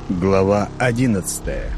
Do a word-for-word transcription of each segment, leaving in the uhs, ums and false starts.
Глава одиннадцатая.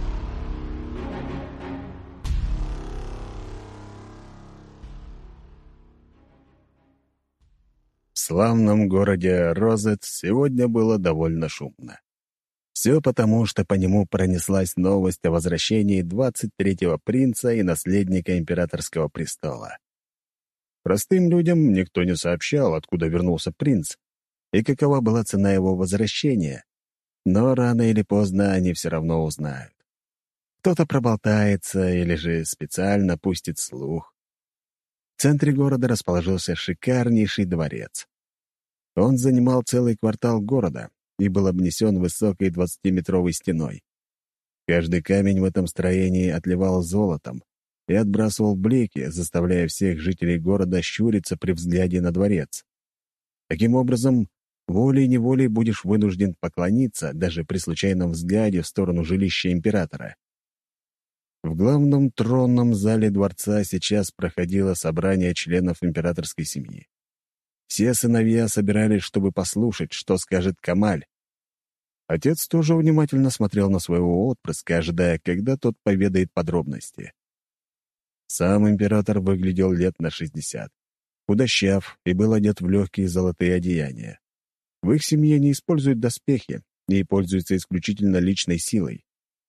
В славном городе Розет сегодня было довольно шумно. Все потому, что по нему пронеслась новость о возвращении двадцать третьего принца и наследника императорского престола. Простым людям никто не сообщал, откуда вернулся принц и какова была цена его возвращения, но рано или поздно они все равно узнают. Кто-то проболтается или же специально пустит слух. В центре города расположился шикарнейший дворец. Он занимал целый квартал города и был обнесен высокой двадцатиметровой стеной. Каждый камень в этом строении отливал золотом и отбрасывал блики, заставляя всех жителей города щуриться при взгляде на дворец. Таким образом, волей-неволей будешь вынужден поклониться даже при случайном взгляде в сторону жилища императора. В главном тронном зале дворца сейчас проходило собрание членов императорской семьи. Все сыновья собирались, чтобы послушать, что скажет Камаль. Отец тоже внимательно смотрел на своего отпрыска, ожидая, когда тот поведает подробности. Сам император выглядел лет на шестьдесят, худощав и был одет в легкие золотые одеяния. В их семье не используют доспехи и пользуются исключительно личной силой.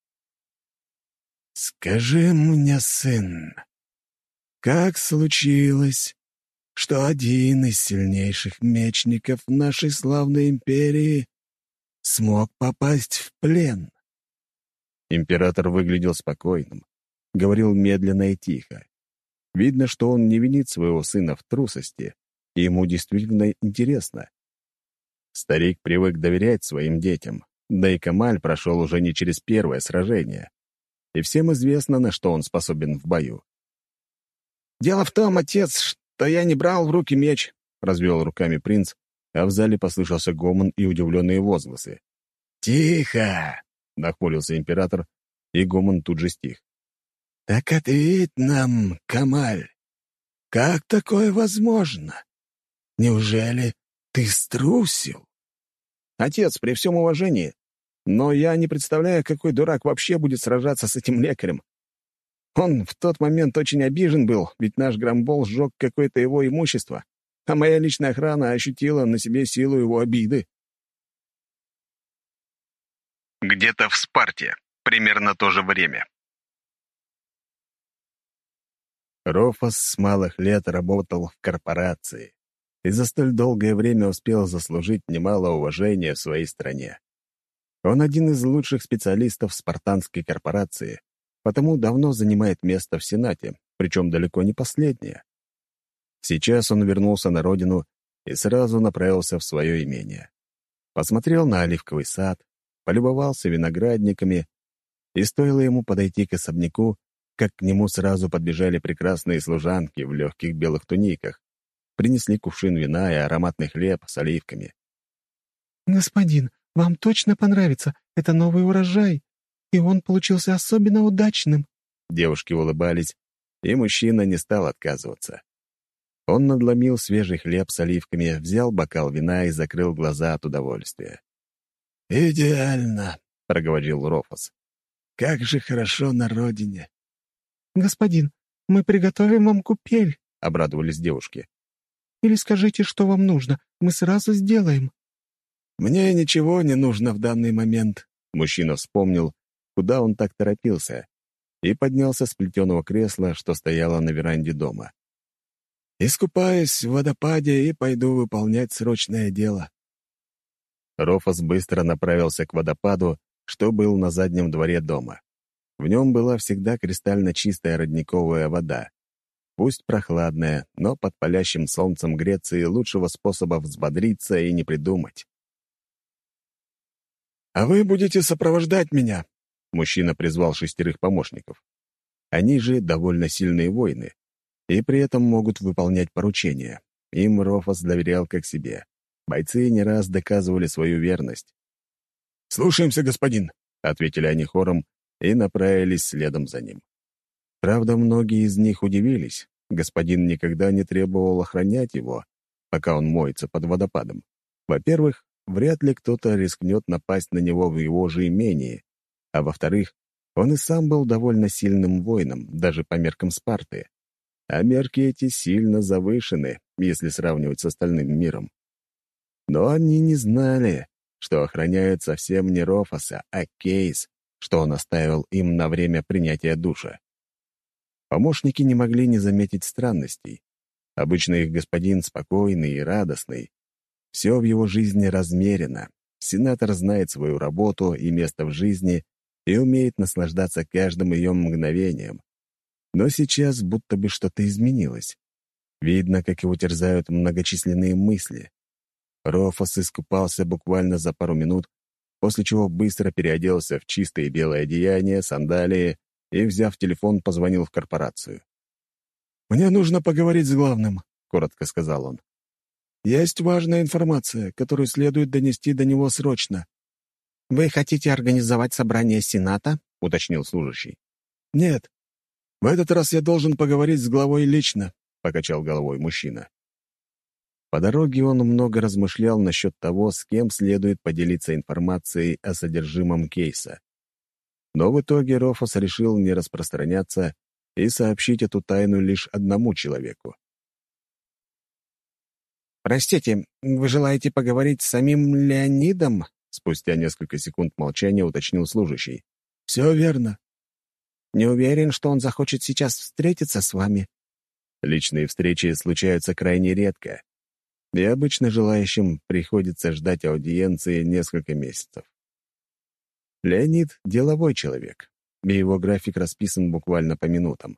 «Скажи мне, сын, как случилось, что один из сильнейших мечников нашей славной империи смог попасть в плен?» Император выглядел спокойным, говорил медленно и тихо. Видно, что он не винит своего сына в трусости, и ему действительно интересно. Старик привык доверять своим детям, да и Камаль прошел уже не через первое сражение. И всем известно, на что он способен в бою. «Дело в том, отец, что я не брал в руки меч», — развел руками принц, а в зале послышался гомон и удивленные возгласы. «Тихо!» — нахмурился император, и гомон тут же стих. «Так ответь нам, Камаль, как такое возможно? Неужели ты струсил?» «Отец, при всем уважении, но я не представляю, какой дурак вообще будет сражаться с этим лекарем. Он в тот момент очень обижен был, ведь наш Грамбол сжег какое-то его имущество, а моя личная охрана ощутила на себе силу его обиды». Где-то в Спарте, примерно то же время. Рофас с малых лет работал в корпорации и за столь долгое время успел заслужить немало уважения в своей стране. Он один из лучших специалистов спартанской корпорации, потому давно занимает место в Сенате, причем далеко не последнее. Сейчас он вернулся на родину и сразу направился в свое имение. Посмотрел на оливковый сад, полюбовался виноградниками, и стоило ему подойти к особняку, как к нему сразу подбежали прекрасные служанки в легких белых туниках, принесли кувшин вина и ароматный хлеб с оливками. «Господин, вам точно понравится. Это новый урожай, и он получился особенно удачным». Девушки улыбались, и мужчина не стал отказываться. Он надломил свежий хлеб с оливками, взял бокал вина и закрыл глаза от удовольствия. «Идеально», — проговорил Рофас. «Как же хорошо на родине». «Господин, мы приготовим вам купель», — обрадовались девушки. «Или скажите, что вам нужно, мы сразу сделаем». «Мне ничего не нужно в данный момент», — мужчина вспомнил, куда он так торопился, и поднялся с плетеного кресла, что стояло на веранде дома. «Искупаюсь в водопаде и пойду выполнять срочное дело». Рофас быстро направился к водопаду, что был на заднем дворе дома. В нем была всегда кристально чистая родниковая вода. Пусть прохладная, но под палящим солнцем Греции лучшего способа взбодриться и не придумать. «А вы будете сопровождать меня?» Мужчина призвал шестерых помощников. Они же довольно сильные воины, и при этом могут выполнять поручения. Им Рофас доверял как себе. Бойцы не раз доказывали свою верность. «Слушаемся, господин», — ответили они хором и направились следом за ним. Правда, многие из них удивились. Господин никогда не требовал охранять его, пока он моется под водопадом. Во-первых, вряд ли кто-то рискнет напасть на него в его же имении, а во-вторых, он и сам был довольно сильным воином, даже по меркам Спарты. А мерки эти сильно завышены, если сравнивать с остальным миром. Но они не знали, что охраняют совсем не Рофоса, а Кейс, что он оставил им на время принятия душа. Помощники не могли не заметить странностей. Обычно их господин спокойный и радостный. Все в его жизни размерено. Сенатор знает свою работу и место в жизни и умеет наслаждаться каждым ее мгновением. Но сейчас будто бы что-то изменилось. Видно, как его терзают многочисленные мысли. Рофос искупался буквально за пару минут, после чего быстро переоделся в чистое белое одеяние, сандалии и, взяв телефон, позвонил в корпорацию. «Мне нужно поговорить с главным», — коротко сказал он. «Есть важная информация, которую следует донести до него срочно». «Вы хотите организовать собрание Сената?» — уточнил служащий. «Нет. В этот раз я должен поговорить с главой лично», — покачал головой мужчина. По дороге он много размышлял насчет того, с кем следует поделиться информацией о содержимом кейса. Но в итоге Рофос решил не распространяться и сообщить эту тайну лишь одному человеку. «Простите, вы желаете поговорить с самим Леонидом?» Спустя несколько секунд молчания уточнил служащий. «Все верно. Не уверен, что он захочет сейчас встретиться с вами». Личные встречи случаются крайне редко, и обычно желающим приходится ждать аудиенции несколько месяцев. Леонид — деловой человек, и его график расписан буквально по минутам.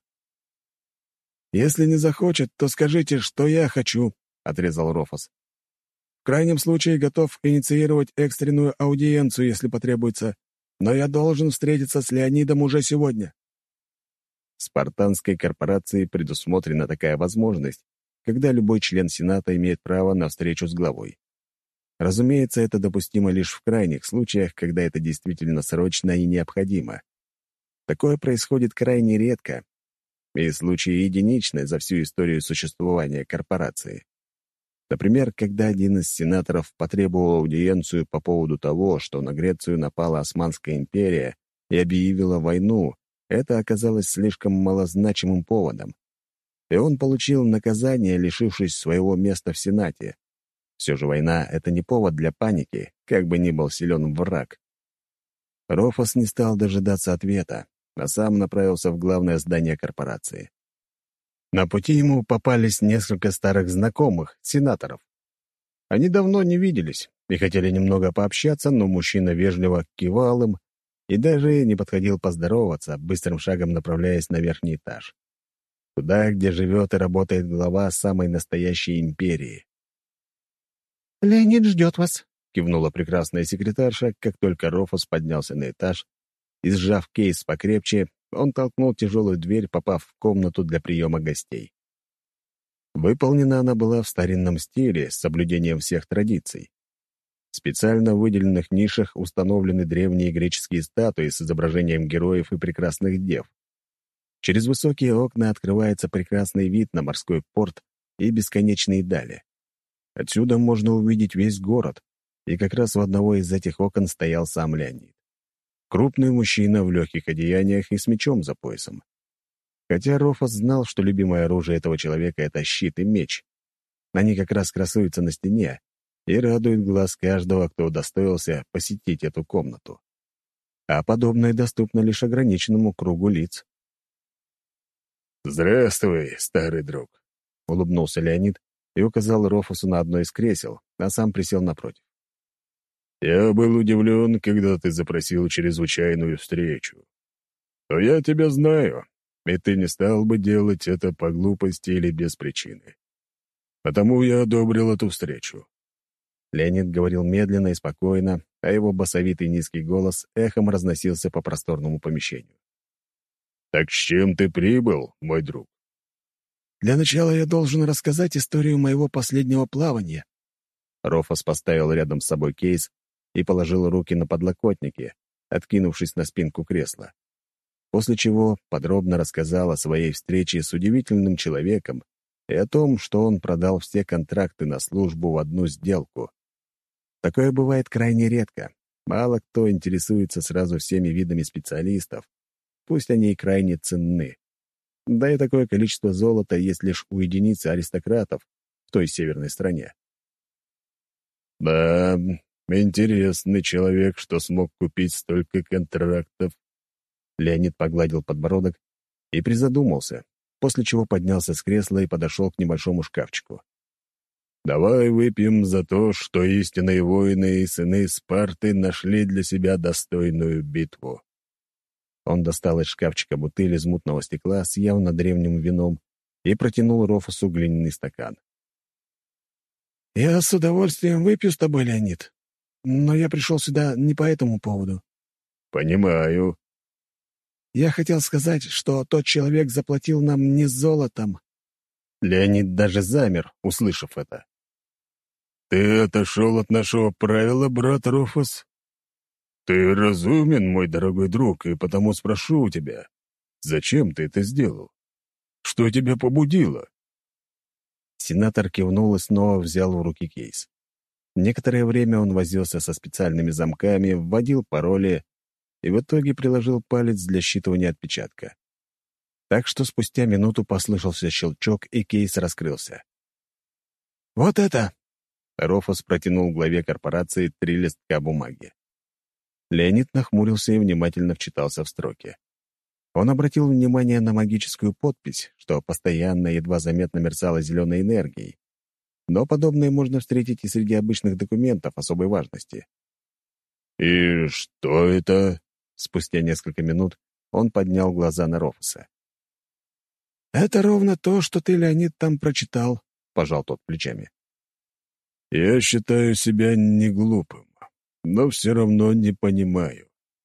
«Если не захочет, то скажите, что я хочу», — отрезал Рофос. «В крайнем случае готов инициировать экстренную аудиенцию, если потребуется, но я должен встретиться с Леонидом уже сегодня». В спартанской корпорации предусмотрена такая возможность, когда любой член Сената имеет право на встречу с главой. Разумеется, это допустимо лишь в крайних случаях, когда это действительно срочно и необходимо. Такое происходит крайне редко, и случаи единичны за всю историю существования корпорации. Например, когда один из сенаторов потребовал аудиенцию по поводу того, что на Грецию напала Османская империя и объявила войну, это оказалось слишком малозначимым поводом. И он получил наказание, лишившись своего места в Сенате. Все же война — это не повод для паники, как бы ни был силен враг. Рофос не стал дожидаться ответа, а сам направился в главное здание корпорации. На пути ему попались несколько старых знакомых, сенаторов. Они давно не виделись и хотели немного пообщаться, но мужчина вежливо кивал им и даже не подходил поздороваться, быстрым шагом направляясь на верхний этаж. Туда, где живет и работает глава самой настоящей империи. «Леонид ждет вас», — кивнула прекрасная секретарша, как только Рофос поднялся на этаж, и, сжав кейс покрепче, он толкнул тяжелую дверь, попав в комнату для приема гостей. Выполнена она была в старинном стиле, с соблюдением всех традиций. В специально выделенных нишах установлены древние греческие статуи с изображением героев и прекрасных дев. Через высокие окна открывается прекрасный вид на морской порт и бесконечные дали. Отсюда можно увидеть весь город, и как раз в одного из этих окон стоял сам Леонид. Крупный мужчина в легких одеяниях и с мечом за поясом. Хотя Рофос знал, что любимое оружие этого человека — это щит и меч. Они как раз красуются на стене и радуют глаз каждого, кто удостоился посетить эту комнату. А подобное доступно лишь ограниченному кругу лиц. «Здравствуй, старый друг», — улыбнулся Леонид и указал Рофосу на одно из кресел, а сам присел напротив. «Я был удивлен, когда ты запросил чрезвычайную встречу. Но я тебя знаю, и ты не стал бы делать это по глупости или без причины. Потому я одобрил эту встречу». Леонид говорил медленно и спокойно, а его басовитый низкий голос эхом разносился по просторному помещению. «Так с чем ты прибыл, мой друг?» «Для начала я должен рассказать историю моего последнего плавания». Рофос поставил рядом с собой кейс и положил руки на подлокотники, откинувшись на спинку кресла. После чего подробно рассказал о своей встрече с удивительным человеком и о том, что он продал все контракты на службу в одну сделку. Такое бывает крайне редко. Мало кто интересуется сразу всеми видами специалистов, пусть они и крайне ценны. Да и такое количество золота есть лишь у единиц аристократов в той северной стране. Да, интересный человек, что смог купить столько контрактов. Леонид погладил подбородок и призадумался, после чего поднялся с кресла и подошел к небольшому шкафчику. «Давай выпьем за то, что истинные воины и сыны Спарты нашли для себя достойную битву». Он достал из шкафчика бутыль из мутного стекла с явно древним вином и протянул Рофусу глиняный стакан. «Я с удовольствием выпью с тобой, Леонид, но я пришел сюда не по этому поводу». «Понимаю». «Я хотел сказать, что тот человек заплатил нам не золотом». Леонид даже замер, услышав это. «Ты отошел от нашего правила, брат Рофус? Ты разумен, мой дорогой друг, и потому спрошу у тебя, зачем ты это сделал? Что тебя побудило?» Сенатор кивнул и снова взял в руки кейс. Некоторое время он возился со специальными замками, вводил пароли и в итоге приложил палец для считывания отпечатка. Так что спустя минуту послышался щелчок, и кейс раскрылся. «Вот это!» Рофус протянул главе корпорации три листка бумаги. Леонид нахмурился и внимательно вчитался в строки. Он обратил внимание на магическую подпись, что постоянно едва заметно мерцала зеленой энергией. Но подобное можно встретить и среди обычных документов особой важности. «И что это?» Спустя несколько минут он поднял глаза на Рофуса. «Это ровно то, что ты, Леонид, там прочитал», — пожал тот плечами. «Я считаю себя не глупым, но все равно не понимаю».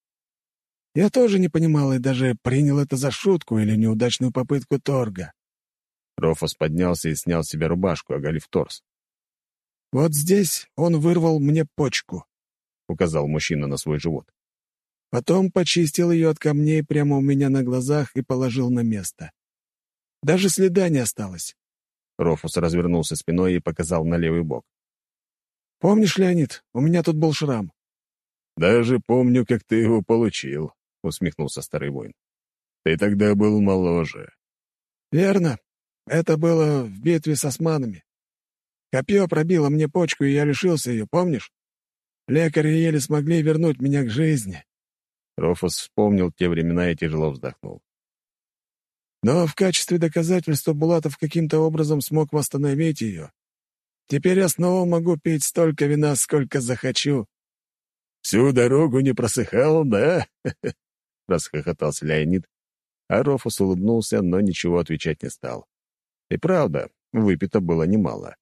«Я тоже не понимал и даже принял это за шутку или неудачную попытку торга». Рофус поднялся и снял с себя рубашку, оголив торс. «Вот здесь он вырвал мне почку», — указал мужчина на свой живот. «Потом почистил ее от камней прямо у меня на глазах и положил на место. Даже следа не осталось». Рофус развернулся спиной и показал на левый бок. «Помнишь, Леонид, у меня тут был шрам?» «Даже помню, как ты его получил», — усмехнулся старый воин. «Ты тогда был моложе». «Верно. Это было в битве с османами. Копье пробило мне почку, и я лишился ее, помнишь? Лекари еле смогли вернуть меня к жизни». Рофус вспомнил те времена и тяжело вздохнул. «Но в качестве доказательства Булатов каким-то образом смог восстановить ее. Теперь я снова могу пить столько вина, сколько захочу». «Всю дорогу не просыхал, да?» — расхохотался Леонид, а Рофус улыбнулся, но ничего отвечать не стал. И правда, выпито было немало.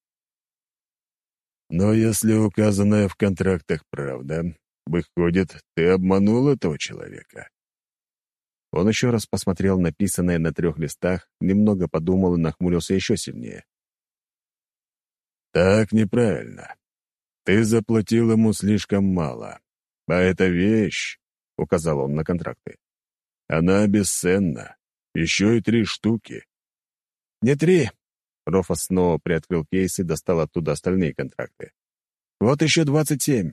«Но если указанное в контрактах правда, выходит, ты обманул этого человека». Он еще раз посмотрел написанное на трех листах, немного подумал и нахмурился еще сильнее. «Так неправильно. Ты заплатил ему слишком мало. А эта вещь, — указал он на контракты, — она бесценна. Еще и три штуки». «Не три». Рофас снова приоткрыл кейс и достал оттуда остальные контракты. «Вот еще двадцать семь».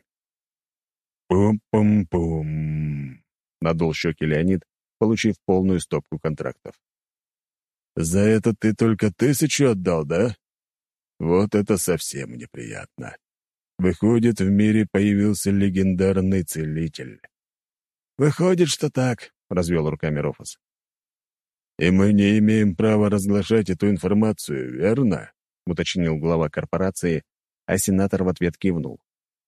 «Пум-пум-пум», — надул щеки Леонид, получив полную стопку контрактов. «За это ты только тысячу отдал, да? Вот это совсем неприятно. Выходит, в мире появился легендарный целитель». «Выходит, что так», — развел руками Рофус. «И мы не имеем права разглашать эту информацию, верно?» — уточнил глава корпорации, а сенатор в ответ кивнул.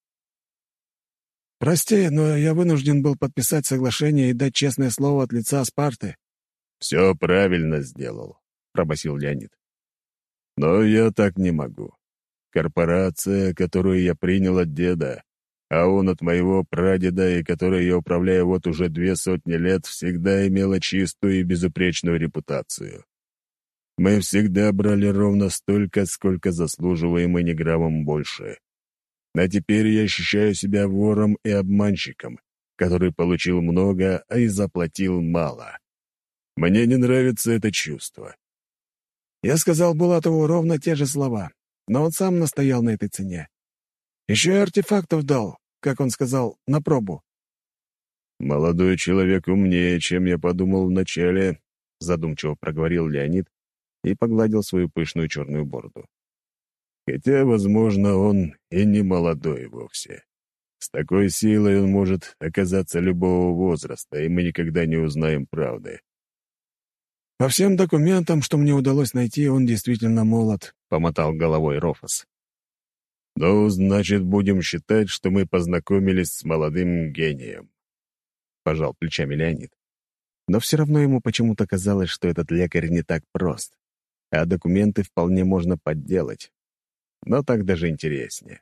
«Прости, но я вынужден был подписать соглашение и дать честное слово от лица Спарты». «Все правильно сделал», — пробасил Леонид. «Но я так не могу. Корпорация, которую я принял от деда, а он от моего прадеда, и которой я управляю вот уже две сотни лет, всегда имела чистую и безупречную репутацию. Мы всегда брали ровно столько, сколько заслуживаем, и ни граммом больше. А теперь я ощущаю себя вором и обманщиком, который получил много, а и заплатил мало. Мне не нравится это чувство». Я сказал Булатову ровно те же слова, но он сам настоял на этой цене. Еще и артефактов дал, как он сказал, на пробу». «Молодой человек умнее, чем я подумал вначале», — задумчиво проговорил Леонид и погладил свою пышную черную бороду. «Хотя, возможно, он и не молодой вовсе. С такой силой он может оказаться любого возраста, и мы никогда не узнаем правды». «По всем документам, что мне удалось найти, он действительно молод», — помотал головой Рофос. «Ну, значит, будем считать, что мы познакомились с молодым гением», — пожал плечами Леонид. Но все равно ему почему-то казалось, что этот лекарь не так прост, а документы вполне можно подделать. Но так даже интереснее.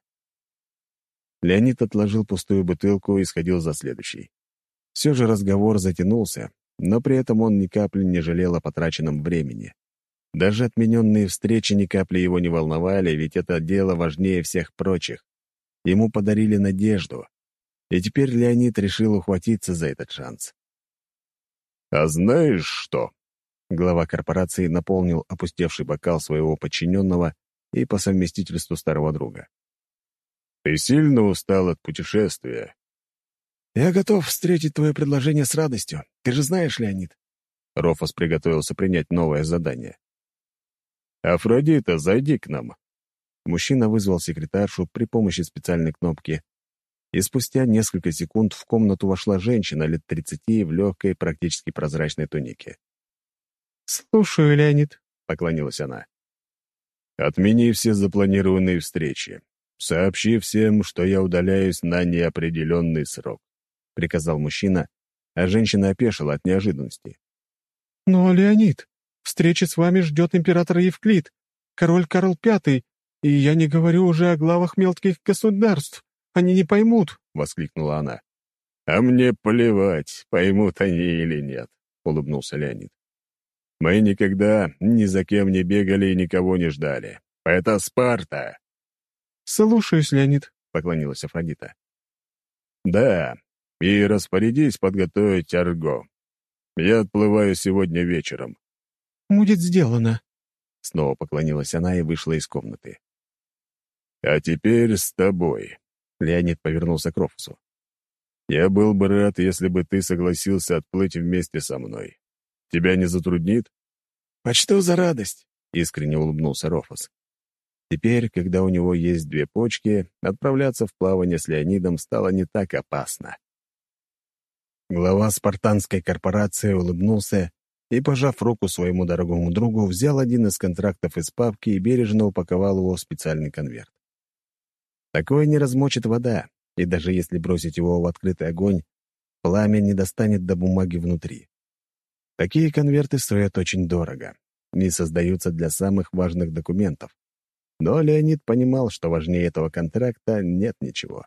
Леонид отложил пустую бутылку и сходил за следующей. Все же разговор затянулся, но при этом он ни капли не жалел о потраченном времени. Даже отмененные встречи ни капли его не волновали, ведь это дело важнее всех прочих. Ему подарили надежду, и теперь Леонид решил ухватиться за этот шанс. «А знаешь что?» Глава корпорации наполнил опустевший бокал своего подчиненного и по совместительству старого друга. «Ты сильно устал от путешествия?» «Я готов встретить твое предложение с радостью. Ты же знаешь, Леонид». Рофос приготовился принять новое задание. «Афродита, зайди к нам». Мужчина вызвал секретаршу при помощи специальной кнопки, и спустя несколько секунд в комнату вошла женщина лет тридцати в легкой, практически прозрачной тунике. «Слушаю, Леонид», — поклонилась она. «Отмени все запланированные встречи. Сообщи всем, что я удаляюсь на неопределенный срок», — приказал мужчина, а женщина опешила от неожиданности. «Но, Леонид, встречи с вами ждет император Евклид, король Карл Пятый, и я не говорю уже о главах мелких государств. Они не поймут», — воскликнула она. «А мне плевать, поймут они или нет», — улыбнулся Леонид. «Мы никогда ни за кем не бегали и никого не ждали. Это Спарта!» «Слушаюсь, Леонид», — поклонилась Афродита. «Да, и распорядись подготовить Арго. Я отплываю сегодня вечером». «Будет сделано», — снова поклонилась она и вышла из комнаты. «А теперь с тобой», — Леонид повернулся к Рофусу. «Я был бы рад, если бы ты согласился отплыть вместе со мной. Тебя не затруднит?» «Почту за радость», — искренне улыбнулся Рофус. Теперь, когда у него есть две почки, отправляться в плавание с Леонидом стало не так опасно. Глава спартанской корпорации улыбнулся и, пожав руку своему дорогому другу, взял один из контрактов из папки и бережно упаковал его в специальный конверт. Такое не размочит вода, и даже если бросить его в открытый огонь, пламя не достанет до бумаги внутри. Такие конверты стоят очень дорого и создаются для самых важных документов. Но Леонид понимал, что важнее этого контракта нет ничего.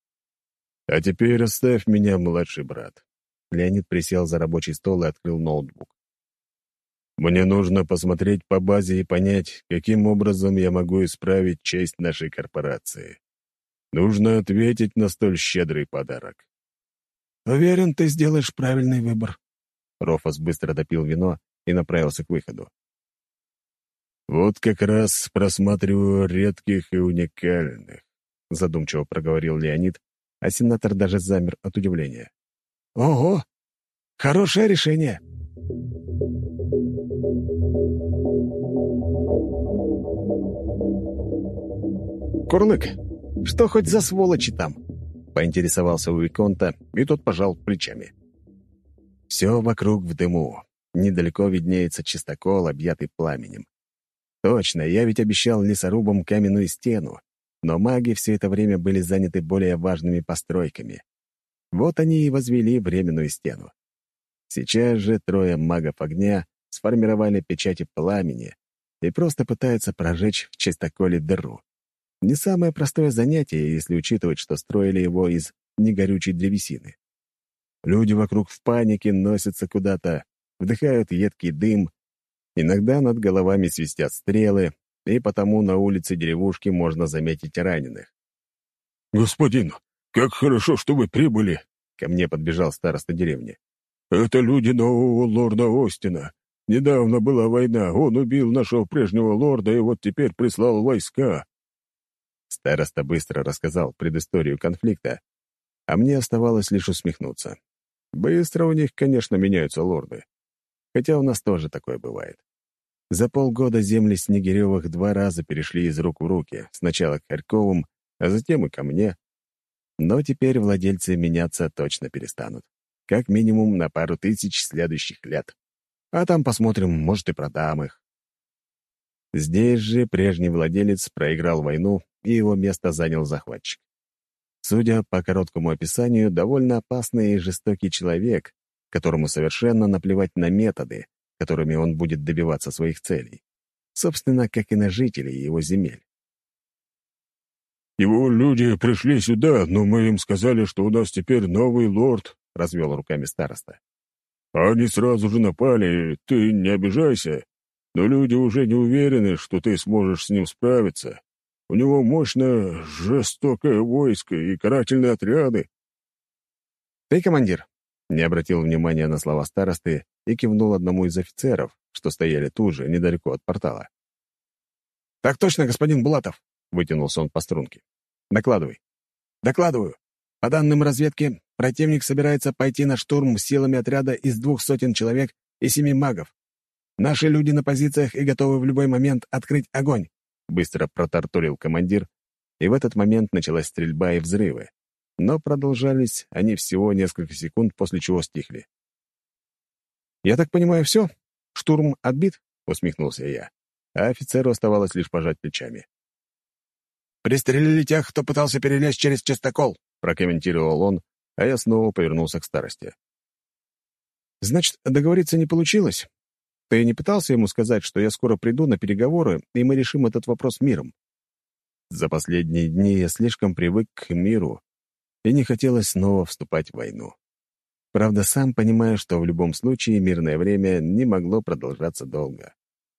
«А теперь оставь меня, младший брат». Леонид присел за рабочий стол и открыл ноутбук. «Мне нужно посмотреть по базе и понять, каким образом я могу исправить честь нашей корпорации. Нужно ответить на столь щедрый подарок». «Уверен, ты сделаешь правильный выбор». Рофос быстро допил вино и направился к выходу. «Вот как раз просматриваю редких и уникальных», — задумчиво проговорил Леонид, а сенатор даже замер от удивления. «Ого! Хорошее решение!» «Курлык, что хоть за сволочи там?» — поинтересовался у Виконта, и тот пожал плечами. Все вокруг в дыму. Недалеко виднеется чистокол, объятый пламенем. Точно, я ведь обещал лесорубам каменную стену, но маги все это время были заняты более важными постройками. Вот они и возвели временную стену. Сейчас же трое магов огня сформировали печати пламени и просто пытаются прожечь в чистоколе дыру. Не самое простое занятие, если учитывать, что строили его из негорючей древесины. Люди вокруг в панике носятся куда-то, вдыхают едкий дым. Иногда над головами свистят стрелы, и потому на улице деревушки можно заметить раненых. «Господин, как хорошо, что вы прибыли!» Ко мне подбежал староста деревни. «Это люди нового лорда Остина. Недавно была война, он убил нашего прежнего лорда и вот теперь прислал войска». Староста быстро рассказал предысторию конфликта, а мне оставалось лишь усмехнуться. Быстро у них, конечно, меняются лорды. Хотя у нас тоже такое бывает. За полгода земли Снегирёвых два раза перешли из рук в руки, сначала к Харьковым, а затем и ко мне. Но теперь владельцы меняться точно перестанут. Как минимум на пару тысяч следующих лет. А там посмотрим, может, и продам их. Здесь же прежний владелец проиграл войну, и его место занял захватчик. Судя по короткому описанию, довольно опасный и жестокий человек, которому совершенно наплевать на методы, которыми он будет добиваться своих целей. Собственно, как и на жителей его земель. «Его люди пришли сюда, но мы им сказали, что у нас теперь новый лорд», — развел руками староста. «Они сразу же напали, ты не обижайся, но люди уже не уверены, что ты сможешь с ним справиться. У него мощное, жестокое войско и карательные отряды». «Ты командир?» — не обратил внимания на слова старосты и кивнул одному из офицеров, что стояли тут же, недалеко от портала. «Так точно, господин Булатов!» — вытянулся он по струнке. «Докладывай». «Докладываю. По данным разведки, противник собирается пойти на штурм силами отряда из двух сотен человек и семи магов. Наши люди на позициях и готовы в любой момент открыть огонь», — быстро протарторил командир, и в этот момент началась стрельба и взрывы. Но продолжались они всего несколько секунд, после чего стихли. «Я так понимаю, все? Штурм отбит?» — усмехнулся я, а офицеру оставалось лишь пожать плечами. «Пристрелили тех, кто пытался перелезть через частокол», — прокомментировал он, а я снова повернулся к старости. «Значит, договориться не получилось? Ты не пытался ему сказать, что я скоро приду на переговоры, и мы решим этот вопрос миром?» За последние дни я слишком привык к миру, и не хотелось снова вступать в войну. Правда, сам понимаю, что в любом случае мирное время не могло продолжаться долго.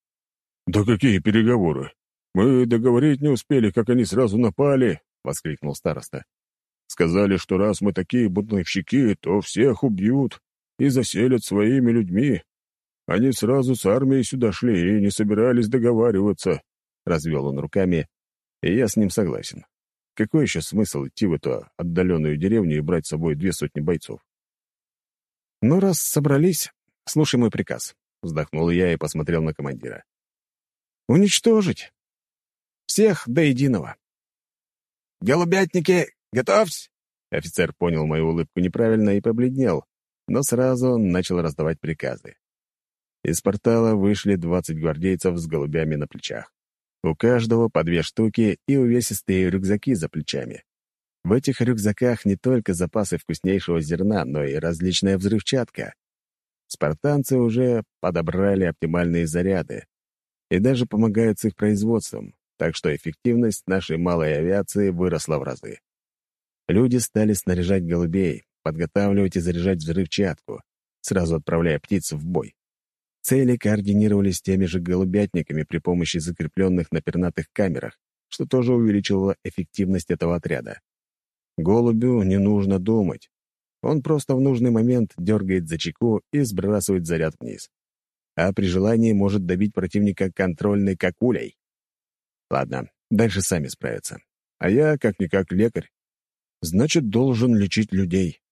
«Да какие переговоры? Мы договорить не успели, как они сразу напали», — воскликнул староста. «Сказали, что раз мы такие бунтовщики, то всех убьют и заселят своими людьми. Они сразу с армией сюда шли и не собирались договариваться», — развел он руками, и я с ним согласен. Какой еще смысл идти в эту отдаленную деревню и брать с собой две сотни бойцов? «Ну, раз собрались, слушай мой приказ», — вздохнул я и посмотрел на командира. «Уничтожить. Всех до единого». «Голубятники, готовьсь!» Офицер понял мою улыбку неправильно и побледнел, но сразу начал раздавать приказы. Из портала вышли двадцать гвардейцев с голубями на плечах. У каждого по две штуки и увесистые рюкзаки за плечами. В этих рюкзаках не только запасы вкуснейшего зерна, но и различная взрывчатка. Спартанцы уже подобрали оптимальные заряды и даже помогают с их производством, так что эффективность нашей малой авиации выросла в разы. Люди стали снаряжать голубей, подготавливать и заряжать взрывчатку, сразу отправляя птиц в бой. Цели координировались теми же голубятниками при помощи закрепленных на пернатых камерах, что тоже увеличивало эффективность этого отряда. Голубю не нужно думать. Он просто в нужный момент дергает за чеку и сбрасывает заряд вниз. А при желании может добить противника контрольной кокулей. Ладно, дальше сами справятся. А я, как-никак, лекарь. Значит, должен лечить людей.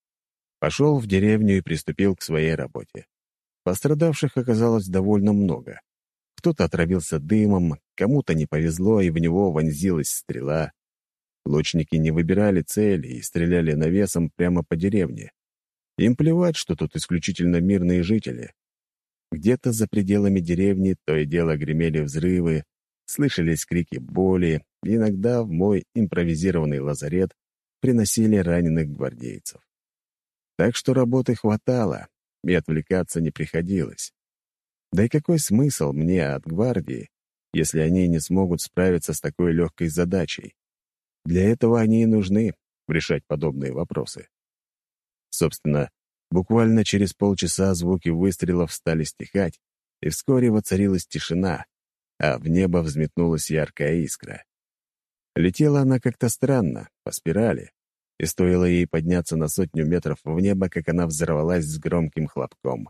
Пошел в деревню и приступил к своей работе. Пострадавших оказалось довольно много. Кто-то отравился дымом, кому-то не повезло, и в него вонзилась стрела. Лучники не выбирали цели и стреляли навесом прямо по деревне. Им плевать, что тут исключительно мирные жители. Где-то за пределами деревни то и дело гремели взрывы, слышались крики боли, и иногда в мой импровизированный лазарет приносили раненых гвардейцев. Так что работы хватало, и отвлекаться не приходилось. Да и какой смысл мне от гвардии, если они не смогут справиться с такой легкой задачей? Для этого они и нужны — решать подобные вопросы. Собственно, буквально через полчаса звуки выстрелов стали стихать, и вскоре воцарилась тишина, а в небо взметнулась яркая искра. Летела она как-то странно, по спирали, и стоило ей подняться на сотню метров в небо, как она взорвалась с громким хлопком.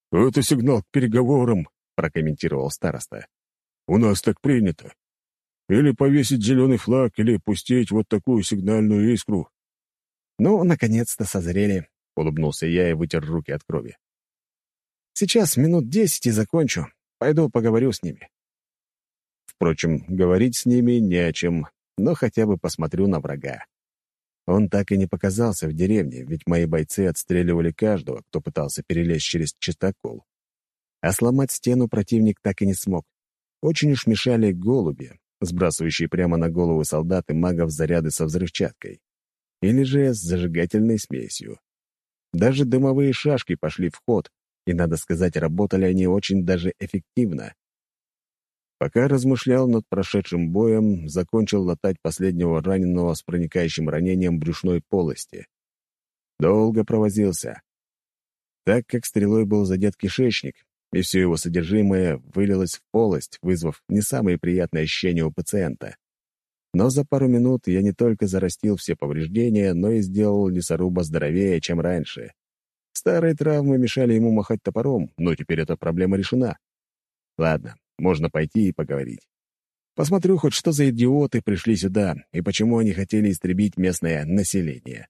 «Это сигнал к переговорам», — прокомментировал староста. «У нас так принято. Или повесить зеленый флаг, или пустить вот такую сигнальную искру». «Ну, наконец-то созрели», — улыбнулся я и вытер руки от крови. «Сейчас минут десять и закончу. Пойду поговорю с ними». Впрочем, говорить с ними не о чем, но хотя бы посмотрю на врага. Он так и не показался в деревне, ведь мои бойцы отстреливали каждого, кто пытался перелезть через чистокол. А сломать стену противник так и не смог. Очень уж мешали голуби, сбрасывающие прямо на головы солдат и магов заряды со взрывчаткой. Или же с зажигательной смесью. Даже дымовые шашки пошли в ход, и, надо сказать, работали они очень даже эффективно. Пока размышлял над прошедшим боем, закончил латать последнего раненого с проникающим ранением брюшной полости. Долго провозился. Так как стрелой был задет кишечник, и все его содержимое вылилось в полость, вызвав не самые приятные ощущения у пациента. Но за пару минут я не только зарастил все повреждения, но и сделал лесоруба здоровее, чем раньше. Старые травмы мешали ему махать топором, но теперь эта проблема решена. Ладно, можно пойти и поговорить. Посмотрю хоть, что за идиоты пришли сюда, и почему они хотели истребить местное население.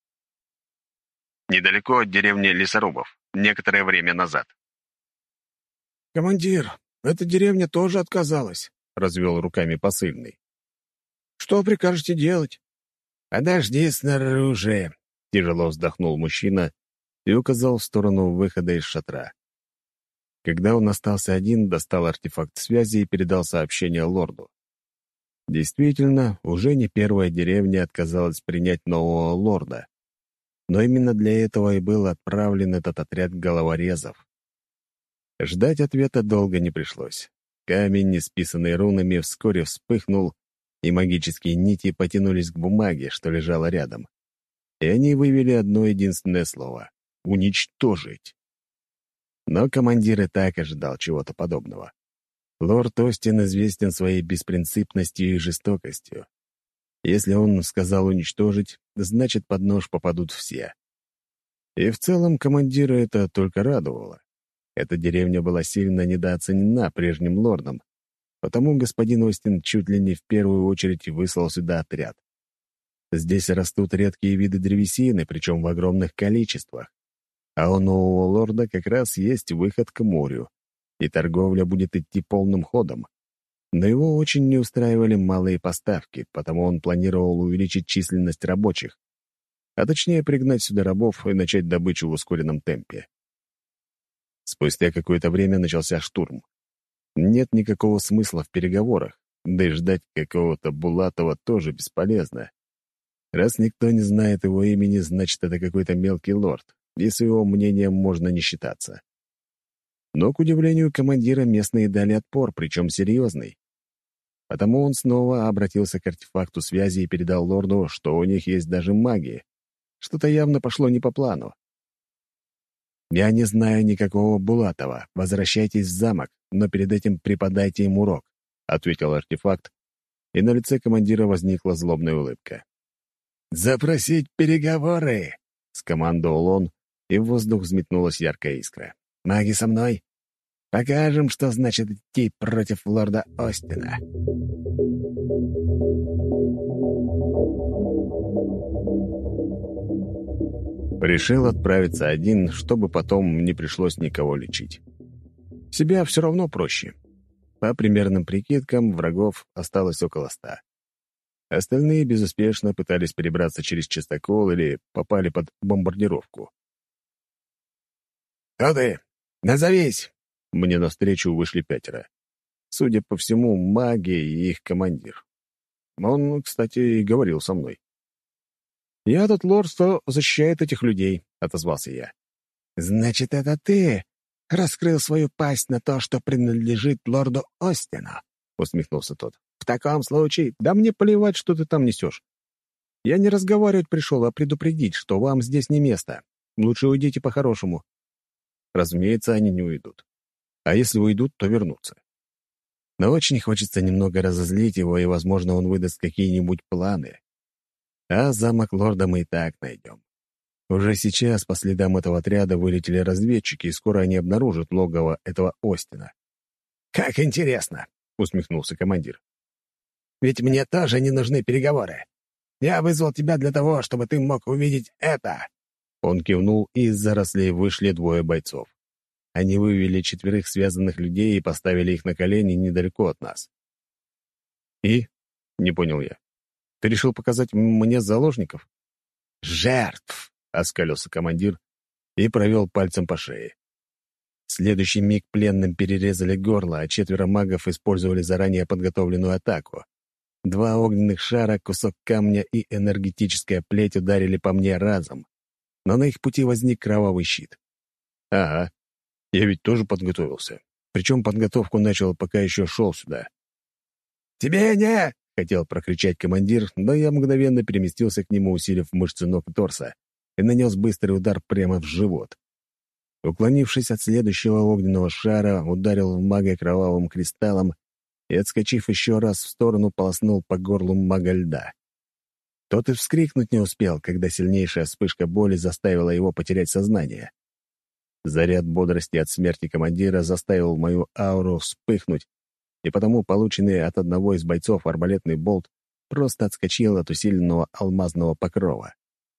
Недалеко от деревни Лесорубов, некоторое время назад. «Командир, эта деревня тоже отказалась», — развел руками посыльный. «Что прикажете делать?» «Подожди снаружи», — тяжело вздохнул мужчина и указал в сторону выхода из шатра. Когда он остался один, достал артефакт связи и передал сообщение лорду. Действительно, уже не первая деревня отказалась принять нового лорда. Но именно для этого и был отправлен этот отряд головорезов. Ждать ответа долго не пришлось. Камень, исписанный рунами, вскоре вспыхнул, и магические нити потянулись к бумаге, что лежала рядом. И они вывели одно единственное слово — «уничтожить». Но командир и так ожидал чего-то подобного. Лорд Остин известен своей беспринципностью и жестокостью. Если он сказал уничтожить, значит, под нож попадут все. И в целом командира это только радовало. Эта деревня была сильно недооценена прежним лордом, потому господин Остин чуть ли не в первую очередь выслал сюда отряд. Здесь растут редкие виды древесины, причем в огромных количествах. А у нового лорда как раз есть выход к морю, и торговля будет идти полным ходом. Но его очень не устраивали малые поставки, потому он планировал увеличить численность рабочих, а точнее пригнать сюда рабов и начать добычу в ускоренном темпе. Спустя какое-то время начался штурм. Нет никакого смысла в переговорах, да и ждать какого-то Булатова тоже бесполезно. Раз никто не знает его имени, значит, это какой-то мелкий лорд, и с его мнением можно не считаться. Но, к удивлению командира, местные дали отпор, причем серьезный. Потому он снова обратился к артефакту связи и передал лорду, что у них есть даже маги. Что-то явно пошло не по плану. «Я не знаю никакого Булатова. Возвращайтесь в замок, но перед этим преподайте им урок», — ответил артефакт, и на лице командира возникла злобная улыбка. «Запросить переговоры!» — скомандовал он, и в воздух взметнулась яркая искра. «Маги со мной? Покажем, что значит идти против лорда Остина». Решил отправиться один, чтобы потом не пришлось никого лечить. Себя все равно проще. По примерным прикидкам, врагов осталось около ста. Остальные безуспешно пытались перебраться через чистокол или попали под бомбардировку. «Кто ты? Назовись!» Мне навстречу вышли пятеро. Судя по всему, маги и их командир. Он, кстати, и говорил со мной. «Я тот лорд, что защищает этих людей», — отозвался я. «Значит, это ты раскрыл свою пасть на то, что принадлежит лорду Остину?» — усмехнулся тот. «В таком случае, да мне плевать, что ты там несешь. Я не разговаривать пришел, а предупредить, что вам здесь не место. Лучше уйдите по-хорошему». Разумеется, они не уйдут. А если уйдут, то вернутся. Но очень хочется немного разозлить его, и, возможно, он выдаст какие-нибудь планы. А замок лорда мы и так найдем. Уже сейчас по следам этого отряда вылетели разведчики, и скоро они обнаружат логово этого Остина. «Как интересно!» — усмехнулся командир. Ведь мне тоже не нужны переговоры. Я вызвал тебя для того, чтобы ты мог увидеть это». Он кивнул, и из зарослей вышли двое бойцов. Они вывели четверых связанных людей и поставили их на колени недалеко от нас. «И?» — не понял я. «Ты решил показать мне заложников?» «Жертв!» — оскалился командир и провел пальцем по шее. В следующий миг пленным перерезали горло, а четверо магов использовали заранее подготовленную атаку. Два огненных шара, кусок камня и энергетическая плеть ударили по мне разом, но на их пути возник кровавый щит. «Ага, я ведь тоже подготовился. Причем подготовку начал, пока еще шел сюда». «Тебе не!» — хотел прокричать командир, но я мгновенно переместился к нему, усилив мышцы ног и торса, и нанес быстрый удар прямо в живот. Уклонившись от следующего огненного шара, ударил в мага кровавым кристаллом и, отскочив еще раз в сторону, полоснул по горлу мага льда. Тот и вскрикнуть не успел, когда сильнейшая вспышка боли заставила его потерять сознание. Заряд бодрости от смерти командира заставил мою ауру вспыхнуть, и потому полученный от одного из бойцов арбалетный болт просто отскочил от усиленного алмазного покрова.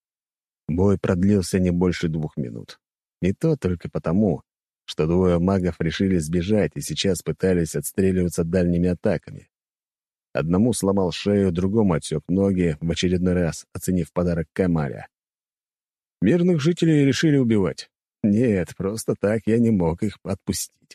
Бой продлился не больше двух минут. И то только потому, что двое магов решили сбежать и сейчас пытались отстреливаться дальними атаками. Одному сломал шею, другому отсек ноги, в очередной раз оценив подарок Камаля. Мирных жителей решили убивать. Нет, просто так я не мог их отпустить.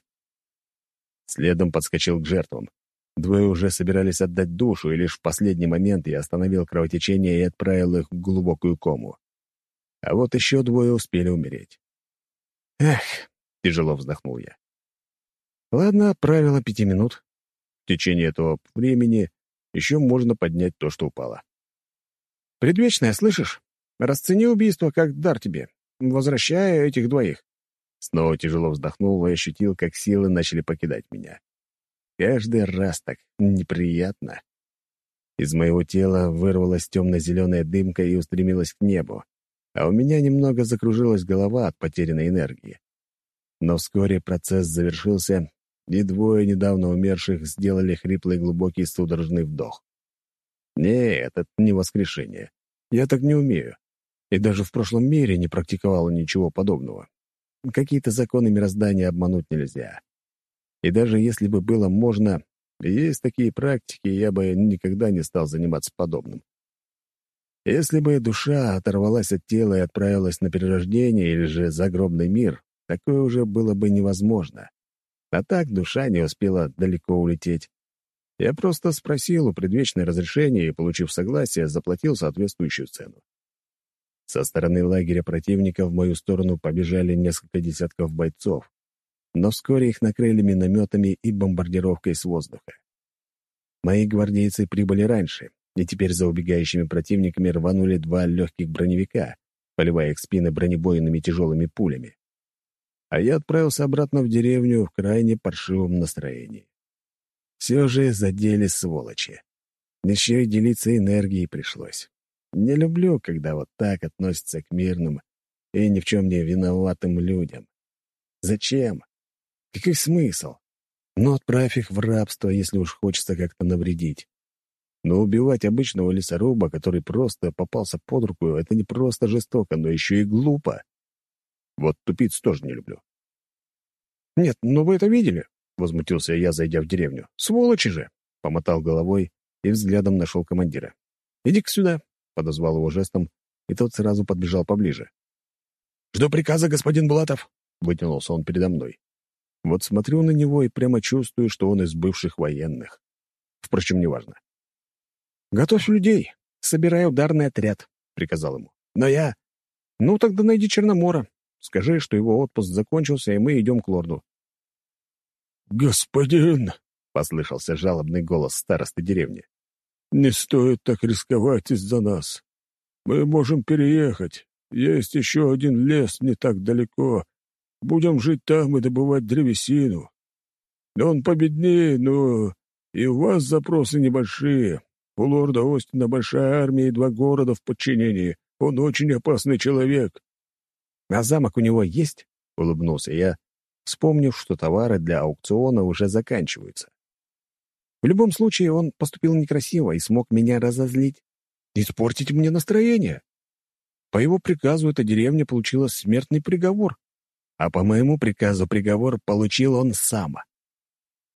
Следом подскочил к жертвам. Двое уже собирались отдать душу, и лишь в последний момент я остановил кровотечение и отправил их в глубокую кому. А вот еще двое успели умереть. «Эх!» — тяжело вздохнул я. «Ладно, правило пяти минут. В течение этого времени еще можно поднять то, что упало. Предвечная, слышишь? Расцени убийство как дар тебе. Возвращай этих двоих». Снова тяжело вздохнул и ощутил, как силы начали покидать меня. Каждый раз так неприятно. Из моего тела вырвалась темно-зеленая дымка и устремилась к небу, а у меня немного закружилась голова от потерянной энергии. Но вскоре процесс завершился, и двое недавно умерших сделали хриплый глубокий судорожный вдох. Нет, это не воскрешение. Я так не умею. И даже в прошлом мире не практиковал ничего подобного. Какие-то законы мироздания обмануть нельзя. И даже если бы было можно, есть такие практики, я бы никогда не стал заниматься подобным. Если бы душа оторвалась от тела и отправилась на перерождение или же загробный мир, такое уже было бы невозможно. А так душа не успела далеко улететь. Я просто спросил у предвечной разрешения и, получив согласие, заплатил соответствующую цену. Со стороны лагеря противника в мою сторону побежали несколько десятков бойцов, но вскоре их накрыли минометами и бомбардировкой с воздуха. Мои гвардейцы прибыли раньше, и теперь за убегающими противниками рванули два легких броневика, поливая их спины бронебойными тяжелыми пулями. А я отправился обратно в деревню в крайне паршивом настроении. Все же задели сволочи. Еще и делиться энергией пришлось. Не люблю, когда вот так относятся к мирным и ни в чем не виноватым людям. Зачем? Какой смысл? Ну, отправь их в рабство, если уж хочется как-то навредить. Но убивать обычного лесоруба, который просто попался под руку, это не просто жестоко, но еще и глупо. Вот тупиц тоже не люблю. «Нет, ну вы это видели?» — возмутился я, зайдя в деревню. «Сволочи же!» — помотал головой и взглядом нашел командира. «Иди-ка сюда!» — подозвал его жестом, и тот сразу подбежал поближе. «Жду приказа, господин Булатов!» — вытянулся он передо мной. Вот смотрю на него и прямо чувствую, что он из бывших военных. Впрочем, неважно. «Готовь людей, собирай ударный отряд», — приказал ему. «Но я...» «Ну, тогда найди Черномора. Скажи, что его отпуск закончился, и мы идем к лорду». «Господин!» — послышался жалобный голос старосты деревни. «Не стоит так рисковать из-за нас. Мы можем переехать. Есть еще один лес не так далеко. Будем жить там и добывать древесину. Он победнее, но и у вас запросы небольшие. У лорда Остина большая армия и два города в подчинении. Он очень опасный человек». «А замок у него есть?» — улыбнулся я, вспомнив, что товары для аукциона уже заканчиваются. В любом случае, он поступил некрасиво и смог меня разозлить, испортить мне настроение. По его приказу эта деревня получила смертный приговор, а по моему приказу приговор получил он сам.